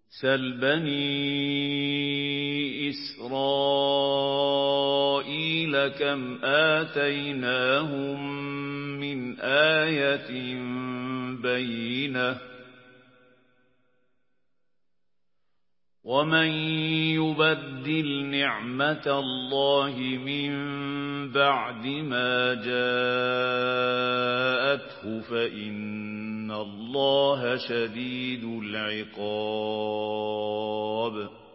سَلْ بَنِي إِسْرَائِيلَ كَمْ آتَيْنَاهُم مِّنْ آيَةٍ بَيِّنَةٍ وَمَن يُبَدِّلْ نِعْمَةَ اللَّهِ مِن بَعْدِ مَا جَاءَتْهُ فَإِنَّ اللَّهَ شَدِيدُ الْعِقَابِ